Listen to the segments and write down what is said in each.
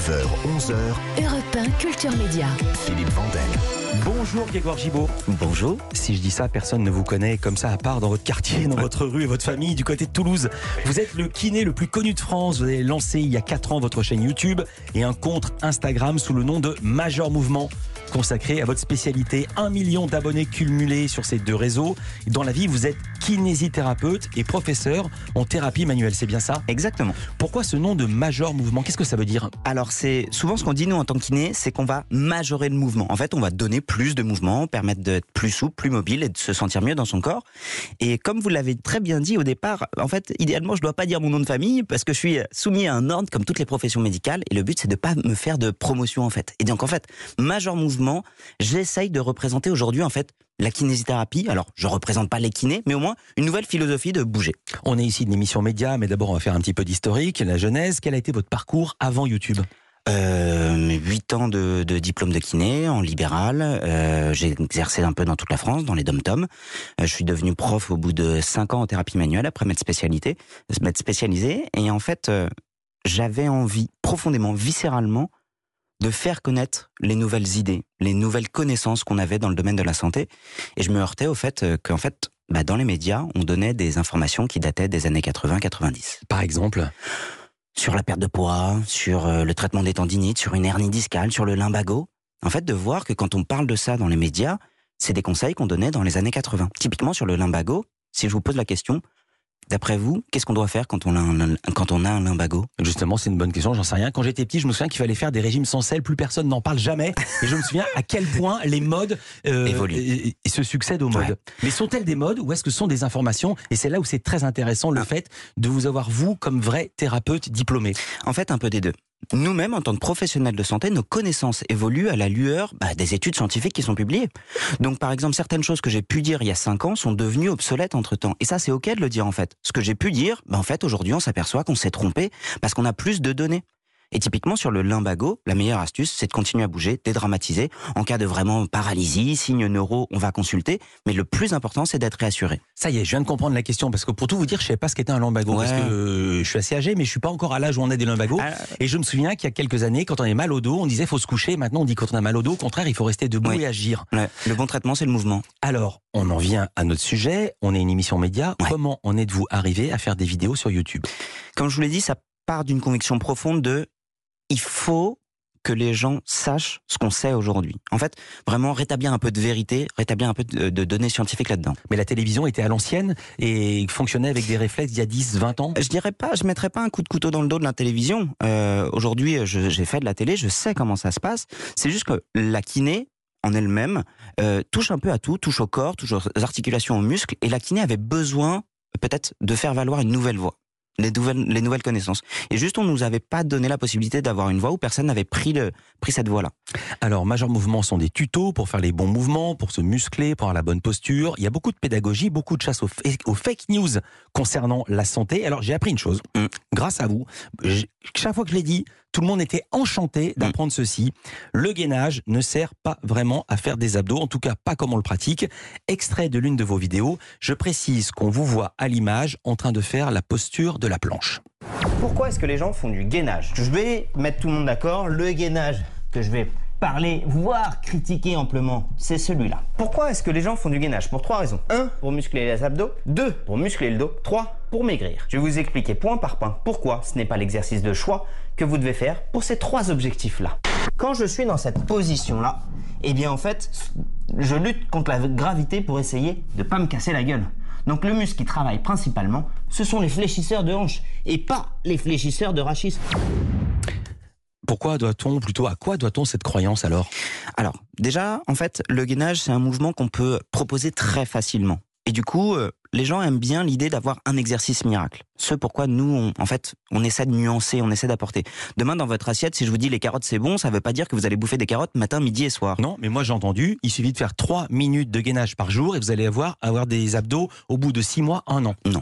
9h, 11h, Europe 1 Culture Média. Philippe Vandel. Bonjour Grégoire Gibault. Bonjour. Si je dis ça, personne ne vous connaît comme ça à part dans votre quartier, dans votre rue et votre famille du côté de Toulouse. Vous êtes le kiné le plus connu de France. Vous avez lancé il y a 4 ans votre chaîne YouTube et un compte Instagram sous le nom de Major Mouvement, consacré à votre spécialité. 1 million d'abonnés cumulés sur ces deux réseaux. Dans la vie, vous êtes kinésithérapeute et professeur en thérapie manuelle, c'est bien ça? Exactement. Pourquoi ce nom de Major Mouvement? Qu'est-ce que ça veut dire? Alors c'est souvent ce qu'on dit nous en tant que kiné, c'est qu'on va majorer le mouvement. En fait, on va donner plus de mouvement, permettre d'être plus souple, plus mobile et de se sentir mieux dans son corps. Et comme vous l'avez très bien dit au départ, en fait, idéalement, je dois pas dire mon nom de famille parce que je suis soumis à un ordre comme toutes les professions médicales et le but c'est de pas me faire de promotion en fait. Et donc en fait, Major Mouvement, j'essaye de représenter aujourd'hui en fait la kinésithérapie. Alors, je représente pas les kinés, mais au moins une nouvelle philosophie de bouger. On est ici d'une émission média, mais d'abord on va faire un petit peu d'historique, la genèse. Quel a été votre parcours avant YouTube? 8 ans de diplôme de kiné en libéral. J'ai exercé un peu dans toute la France, dans les dom-toms. Je suis devenu prof au bout de 5 ans en thérapie manuelle, après m'être spécialisé. Et en fait, j'avais envie, profondément, viscéralement, de faire connaître les nouvelles idées, les nouvelles connaissances qu'on avait dans le domaine de la santé. Et je me heurtais au fait qu'en fait, dans les médias, on donnait des informations qui dataient des années 80-90. Par exemple? Sur la perte de poids, sur le traitement des tendinites, sur une hernie discale, sur le lumbago. En fait, de voir que quand on parle de ça dans les médias, c'est des conseils qu'on donnait dans les années 80. Typiquement sur le lumbago, si je vous pose la question, d'après vous, qu'est-ce qu'on doit faire quand on a un lumbago? Justement, c'est une bonne question, j'en sais rien. Quand j'étais petit, je me souviens qu'il fallait faire des régimes sans sel, plus personne n'en parle jamais. Et je me souviens à quel point les modes évoluent et se succèdent aux modes. Ouais. Mais sont-elles des modes ou est-ce que ce sont des informations? Et c'est là où c'est très intéressant le fait de vous avoir, vous, comme vrai thérapeute diplômé. En fait, un peu des deux. Nous-mêmes, en tant que professionnels de santé, nos connaissances évoluent à la lueur des études scientifiques qui sont publiées. Donc, par exemple, certaines choses que j'ai pu dire il y a 5 ans sont devenues obsolètes entre-temps. Et ça, c'est OK de le dire, en fait. Ce que j'ai pu dire, en fait, aujourd'hui, on s'aperçoit qu'on s'est trompé parce qu'on a plus de données. Et typiquement, sur le lumbago, la meilleure astuce, c'est de continuer à bouger, dédramatiser. En cas de vraiment paralysie, signes neuro, on va consulter. Mais le plus important, c'est d'être réassuré. Ça y est, je viens de comprendre la question. Parce que pour tout vous dire, je ne savais pas ce qu'était un lumbago. Ouais. Parce que je suis assez âgé, mais je ne suis pas encore à l'âge où on a des lumbagos. Et je me souviens qu'il y a quelques années, quand on avait mal au dos, on disait faut se coucher. Maintenant, on dit quand on a mal au dos, au contraire, il faut rester debout et agir. Ouais. Le bon traitement, c'est le mouvement. Alors, on en vient à notre sujet. On est une émission média. Ouais. Comment en êtes-vous arrivé à faire des vidéos sur YouTube? Comme je vous l'ai dit, ça part d'une conviction profonde de il faut que les gens sachent ce qu'on sait aujourd'hui. En fait, vraiment rétablir un peu de vérité, rétablir un peu de données scientifiques là-dedans. Mais la télévision était à l'ancienne et fonctionnait avec des réflexes d'il y a 10, 20 ans? Je mettrais pas un coup de couteau dans le dos de la télévision. Aujourd'hui, j'ai fait de la télé, je sais comment ça se passe. C'est juste que la kiné, en elle-même, touche un peu à tout, touche au corps, touche aux articulations, aux muscles, et la kiné avait besoin, peut-être, de faire valoir une nouvelle voie. Les nouvelles connaissances. Et juste, on nous avait pas donné la possibilité d'avoir une voie où personne n'avait pris cette voie-là. Alors, Major Mouvement sont des tutos pour faire les bons mouvements, pour se muscler, pour avoir la bonne posture. Il y a beaucoup de pédagogie, beaucoup de chasse aux fake news concernant la santé. Alors, j'ai appris une chose. Grâce à vous, chaque fois que je l'ai dit, tout le monde était enchanté d'apprendre ceci. Le gainage ne sert pas vraiment à faire des abdos, en tout cas pas comme on le pratique. Extrait de l'une de vos vidéos, je précise qu'on vous voit à l'image en train de faire la posture de la planche. Pourquoi est-ce que les gens font du gainage? Je vais mettre tout le monde d'accord, le gainage que je vais parler, voire critiquer amplement, c'est celui-là. Pourquoi est-ce que les gens font du gainage? Pour 3 raisons. 1, pour muscler les abdos. 2, pour muscler le dos. 3, pour maigrir. Je vais vous expliquer point par point pourquoi ce n'est pas l'exercice de choix que vous devez faire pour ces 3 objectifs-là. Quand je suis dans cette position-là, eh bien en fait, je lutte contre la gravité pour essayer de ne pas me casser la gueule. Donc le muscle qui travaille principalement, ce sont les fléchisseurs de hanches et pas les fléchisseurs de rachis. À quoi doit-on cette croyance alors? Alors, déjà, en fait, le gainage, c'est un mouvement qu'on peut proposer très facilement. Et du coup, les gens aiment bien l'idée d'avoir un exercice miracle. Ce pourquoi nous, on essaie de nuancer, on essaie d'apporter. Demain, dans votre assiette, si je vous dis les carottes, c'est bon, ça ne veut pas dire que vous allez bouffer des carottes matin, midi et soir. Non, mais moi j'ai entendu, il suffit de faire 3 minutes de gainage par jour et vous allez avoir des abdos au bout de 6 mois, 1 an. Non.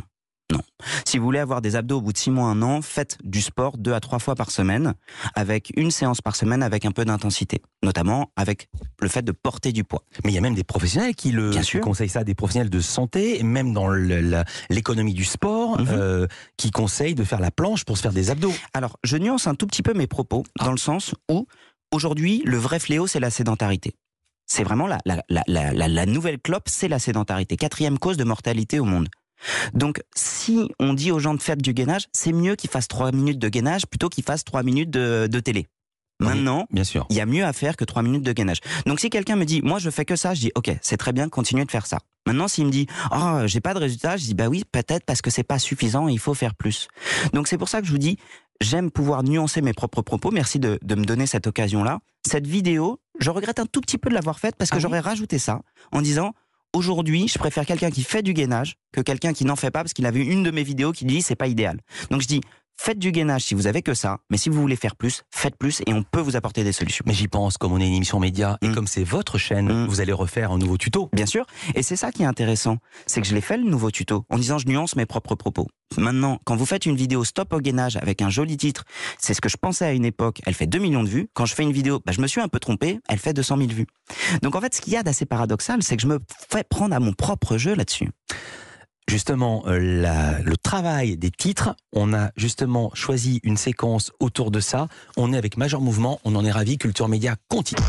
Non. Si vous voulez avoir des abdos au bout de 6 mois, 1 an, faites du sport 2 à 3 fois par semaine, avec une séance par semaine avec un peu d'intensité, notamment avec le fait de porter du poids. Mais il y a même des professionnels qui conseillent ça, des professionnels de santé, même dans l'économie du sport, qui conseillent de faire la planche pour se faire des abdos. Alors, je nuance un tout petit peu mes propos, dans le sens où, aujourd'hui, le vrai fléau, c'est la sédentarité. C'est vraiment la nouvelle clope, c'est la sédentarité. 4e cause de mortalité au monde. Donc, si on dit aux gens de faire du gainage, c'est mieux qu'ils fassent 3 minutes de gainage plutôt qu'ils fassent 3 minutes de télé. Maintenant, bien sûr, il y a mieux à faire que 3 minutes de gainage. Donc, si quelqu'un me dit, moi, je fais que ça, je dis, ok, c'est très bien, continuez de faire ça. Maintenant, s'il me dit, oh, j'ai pas de résultat, je dis, bah oui, peut-être parce que c'est pas suffisant, il faut faire plus. Donc, c'est pour ça que je vous dis, j'aime pouvoir nuancer mes propres propos. Merci de me donner cette occasion-là. Cette vidéo, je regrette un tout petit peu de l'avoir faite parce que j'aurais rajouté ça en disant, aujourd'hui, je préfère quelqu'un qui fait du gainage que quelqu'un qui n'en fait pas parce qu'il a vu une de mes vidéos qui dit c'est pas idéal. Donc je dis, faites du gainage si vous avez que ça, mais si vous voulez faire plus, faites plus et on peut vous apporter des solutions. Mais j'y pense, comme on est une émission média et comme c'est votre chaîne, vous allez refaire un nouveau tuto. Bien sûr, et c'est ça qui est intéressant, c'est que je l'ai fait le nouveau tuto en disant je nuance mes propres propos. Maintenant, quand vous faites une vidéo stop au gainage avec un joli titre, c'est ce que je pensais à une époque, elle fait 2 millions de vues. Quand je fais une vidéo, je me suis un peu trompé, elle fait 200 000 vues. Donc en fait, ce qu'il y a d'assez paradoxal, c'est que je me fais prendre à mon propre jeu là-dessus. Justement, le travail des titres, on a justement choisi une séquence autour de ça. On est avec Major Mouvement, on en est ravis, Culture Média continue.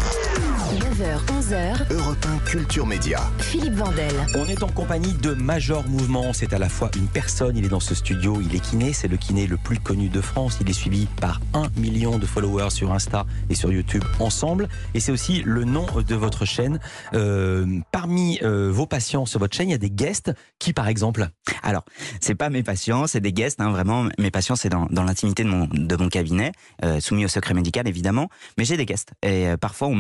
9h, 11h, Europe 1 Culture Média. Philippe Vandel. On est en compagnie de Major Mouvement. C'est à la fois une personne, il est dans ce studio, il est kiné, c'est le kiné le plus connu de France. Il est suivi par 1 million de followers sur Insta et sur YouTube ensemble. Et c'est aussi le nom de votre chaîne. Parmi vos patients sur votre chaîne, il y a des guests qui, par exemple... Alors, c'est pas mes patients, c'est des guests, vraiment. Mes patients, c'est dans l'intimité de mon cabinet, soumis au secret médical, évidemment. Mais j'ai des guests. Et parfois,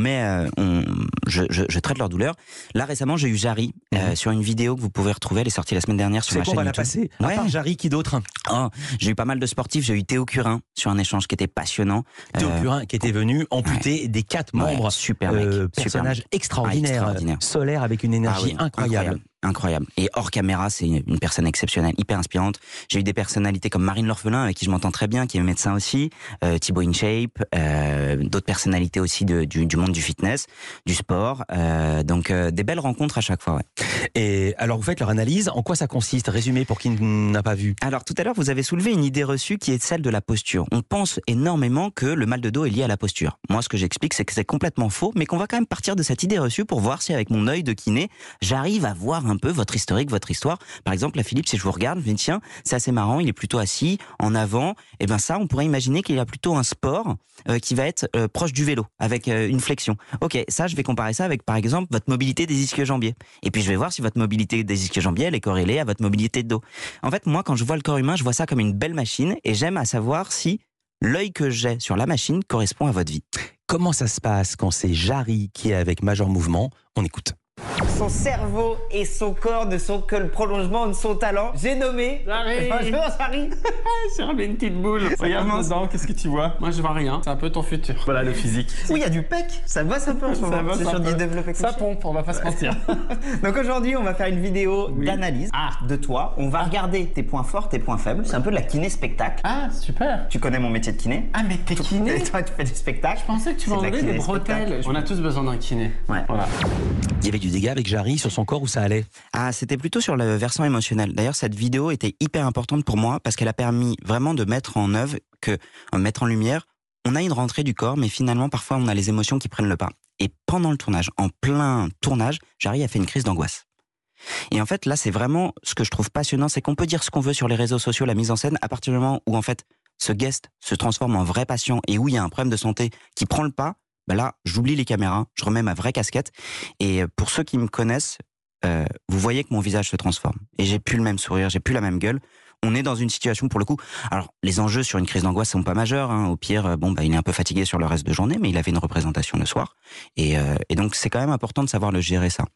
je traite leur douleur. Là, récemment, j'ai eu Jarry sur une vidéo que vous pouvez retrouver. Elle est sortie la semaine dernière sur ma chaîne YouTube. C'est qu'on va la passer. À part Jarry, qui d'autre? J'ai eu pas mal de sportifs. J'ai eu Théo Curin sur un échange qui était passionnant. Théo Curin qui était venu amputer des 4 membres. Super mec. Personnage extraordinaire. Solaire avec une énergie incroyable. Incroyable. Et hors caméra, c'est une personne exceptionnelle, hyper inspirante. J'ai eu des personnalités comme Marine L'Orphelin, avec qui je m'entends très bien, qui est médecin aussi, Thibaut InShape, d'autres personnalités aussi du monde du fitness, du sport. Donc des belles rencontres à chaque fois. Ouais. Et alors vous faites leur analyse, en quoi ça consiste? Résumé pour qui n'a pas vu. Alors tout à l'heure, vous avez soulevé une idée reçue qui est celle de la posture. On pense énormément que le mal de dos est lié à la posture. Moi, ce que j'explique, c'est que c'est complètement faux, mais qu'on va quand même partir de cette idée reçue pour voir si avec mon œil de kiné, j'arrive à voir un peu votre historique, votre histoire. Par exemple, là, Philippe, si je vous regarde, je me dis, tiens, c'est assez marrant, il est plutôt assis, en avant. Et ben ça, on pourrait imaginer qu'il a plutôt un sport qui va être proche du vélo, avec une flexion. Ok, ça, je vais comparer ça avec, par exemple, votre mobilité des ischio-jambiers. Et puis, je vais voir si votre mobilité des ischio-jambiers, elle est corrélée à votre mobilité de dos. En fait, moi, quand je vois le corps humain, je vois ça comme une belle machine et j'aime à savoir si l'œil que j'ai sur la machine correspond à votre vie. Comment ça se passe quand c'est Jarry qui est avec Major Mouvement? On écoute. Son cerveau et son corps ne sont que le prolongement de son talent. J'ai nommé... Jarry. Bonjour, Jarry. J'ai remis une petite boule. Regarde dedans, qu'est-ce que tu vois? Moi, je vois rien. C'est un peu ton futur. Voilà le physique. Oui, il y a du pec. Ça bosse un peu en ce moment. C'est sur du développé couché. Ça pompe, on va pas se mentir. Donc aujourd'hui, on va faire une vidéo d'analyse de toi. On va regarder tes points forts, tes points faibles. C'est un peu de la kiné-spectacle. Ah, super. Tu connais mon métier de kiné? Ah, mais t'es kiné? Et toi, tu fais des spectacles. Je pensais que tu vendais des bretelles. On a tous besoin d'un kiné. Ouais. Voilà. Il y avait du dégât avec Jarry sur son corps, où ça allait? Ah, c'était plutôt sur le versant émotionnel. D'ailleurs, cette vidéo était hyper importante pour moi parce qu'elle a permis vraiment de mettre en œuvre, mettre en lumière, on a une rentrée du corps, mais finalement, parfois, on a les émotions qui prennent le pas. Et pendant le tournage, en plein tournage, Jarry a fait une crise d'angoisse. Et en fait, là, c'est vraiment ce que je trouve passionnant, c'est qu'on peut dire ce qu'on veut sur les réseaux sociaux, la mise en scène, à partir du moment où, en fait, ce guest se transforme en vrai patient et où il y a un problème de santé qui prend le pas, là, j'oublie les caméras, je remets ma vraie casquette. Et pour ceux qui me connaissent, vous voyez que mon visage se transforme. Et j'ai plus le même sourire, j'ai plus la même gueule. On est dans une situation, pour le coup... Alors, les enjeux sur une crise d'angoisse sont pas majeurs. Au pire, il est un peu fatigué sur le reste de journée, mais il avait une représentation le soir. Et donc, c'est quand même important de savoir le gérer, ça.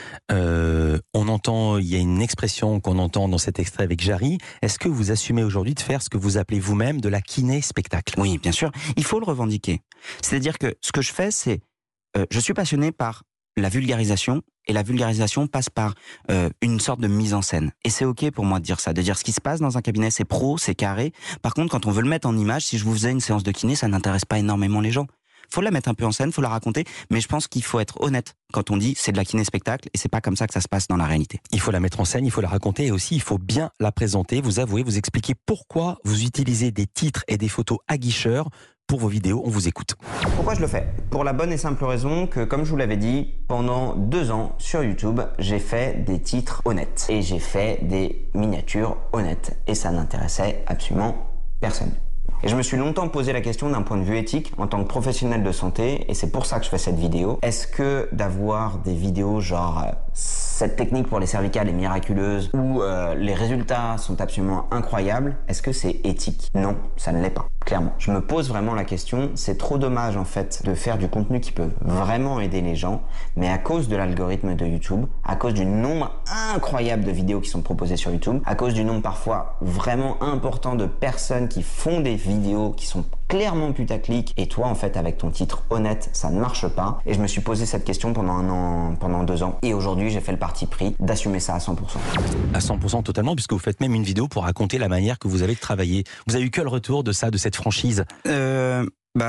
On entend, il y a une expression qu'on entend dans cet extrait avec Jarry. Est-ce que vous assumez aujourd'hui de faire ce que vous appelez vous-même de la kiné-spectacle? Oui, bien sûr. Il faut le revendiquer. C'est-à-dire que ce que je fais, c'est... je suis passionné par la vulgarisation Et la vulgarisation passe par une sorte de mise en scène. Et c'est ok pour moi de dire ça, de dire ce qui se passe dans un cabinet, c'est pro, c'est carré. Par contre, quand on veut le mettre en image, si je vous faisais une séance de kiné, ça n'intéresse pas énormément les gens. Faut la mettre un peu en scène, faut la raconter, mais je pense qu'il faut être honnête quand on dit c'est de la kiné-spectacle et c'est pas comme ça que ça se passe dans la réalité. Il faut la mettre en scène, il faut la raconter et aussi il faut bien la présenter. Vous avouez, vous expliquez pourquoi vous utilisez des titres et des photos aguicheurs pour vos vidéos. On vous écoute. Pourquoi je le fais? Pour la bonne et simple raison que, comme je vous l'avais dit, pendant 2 ans sur YouTube, j'ai fait des titres honnêtes et j'ai fait des miniatures honnêtes et ça n'intéressait absolument personne. Et je me suis longtemps posé la question d'un point de vue éthique en tant que professionnel de santé et c'est pour ça que je fais cette vidéo. Est-ce que d'avoir des vidéos genre cette technique pour les cervicales est miraculeuse ou les résultats sont absolument incroyables, est-ce que c'est éthique? Non, ça ne l'est pas, clairement. Je me pose vraiment la question, c'est trop dommage en fait de faire du contenu qui peut vraiment aider les gens, mais à cause de l'algorithme de YouTube, à cause du nombre incroyable de vidéos qui sont proposées sur YouTube, à cause du nombre parfois vraiment important de personnes qui font des vidéos qui sont clairement putaclic et toi en fait avec ton titre honnête ça ne marche pas et je me suis posé cette question pendant 1 an, pendant 2 ans et aujourd'hui j'ai fait le parti pris d'assumer ça à 100%. À 100% totalement, puisque vous faites même une vidéo pour raconter la manière que vous avez de travailler. Vous avez eu que le retour de ça, de cette franchise? Elle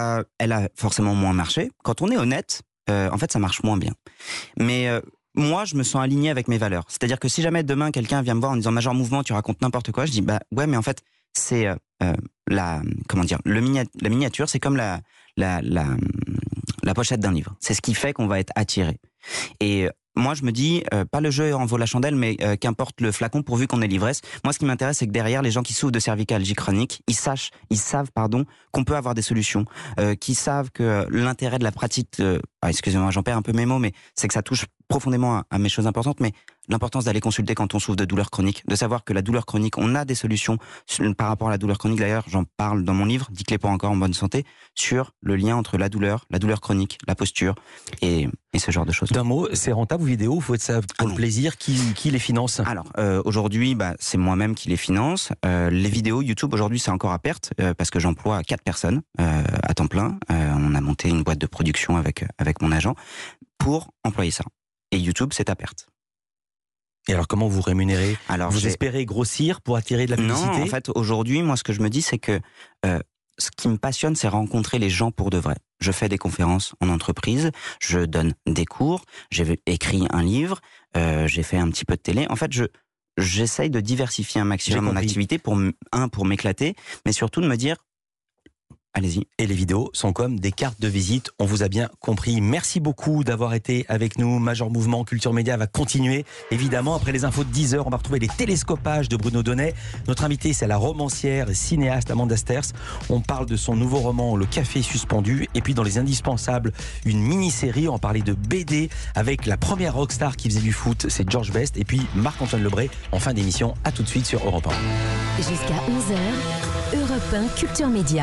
a forcément moins marché. Quand on est honnête, en fait ça marche moins bien. Mais moi, je me sens aligné avec mes valeurs. C'est-à-dire que si jamais demain quelqu'un vient me voir en disant Major Mouvement, tu racontes n'importe quoi, je dis ouais, mais en fait c'est la miniature, c'est comme la pochette d'un livre. C'est ce qui fait qu'on va être attiré. Et moi, je me dis, pas le jeu en vaut la chandelle, mais qu'importe le flacon pourvu qu'on ait l'ivresse. Moi, ce qui m'intéresse, c'est que derrière, les gens qui souffrent de cervicalgie chronique, ils savent, qu'on peut avoir des solutions, qui savent que l'intérêt de la pratique, excusez-moi, j'en perds un peu mes mots, mais c'est que ça touche profondément à mes choses importantes, mais l'importance d'aller consulter quand on souffre de douleurs chroniques, de savoir que la douleur chronique, on a des solutions par rapport à la douleur chronique. D'ailleurs, j'en parle dans mon livre, 10 clés pour encore en bonne santé, sur le lien entre la douleur chronique, la posture et ce genre de choses. D'un mot, c'est rentable vos vidéos? Il faut être ça pour le plaisir. Qui les finance? Alors, aujourd'hui, c'est moi-même qui les finance. Les vidéos YouTube, aujourd'hui, c'est encore à perte parce que j'emploie 4 personnes à temps plein. On a monté une boîte de production avec mon agent pour employer ça. Et YouTube, c'est à perte. Et alors, comment vous rémunérez? Alors, vous espérez grossir pour attirer de la publicité? Non, en fait, aujourd'hui, moi, ce que je me dis, c'est que ce qui me passionne, c'est rencontrer les gens pour de vrai. Je fais des conférences en entreprise, je donne des cours, j'ai écrit un livre, j'ai fait un petit peu de télé. En fait, j'essaye de diversifier un maximum mon activité pour m'éclater, mais surtout de me dire, allez-y. Et les vidéos sont comme des cartes de visite, on vous a bien compris. Merci beaucoup d'avoir été avec nous. Major Mouvement, Culture Média va continuer. Évidemment, après les infos de 10h, on va retrouver les télescopages de Bruno Donnet. Notre invitée, c'est la romancière et cinéaste Amanda Sters. On parle de son nouveau roman, Le Café suspendu. Et puis dans les indispensables, une mini-série, on parlait de BD avec la première rockstar qui faisait du foot, c'est George Best. Et puis Marc-Antoine Lebré, en fin d'émission. À tout de suite sur Europe 1. Jusqu'à 11h, Europe 1 Culture Média.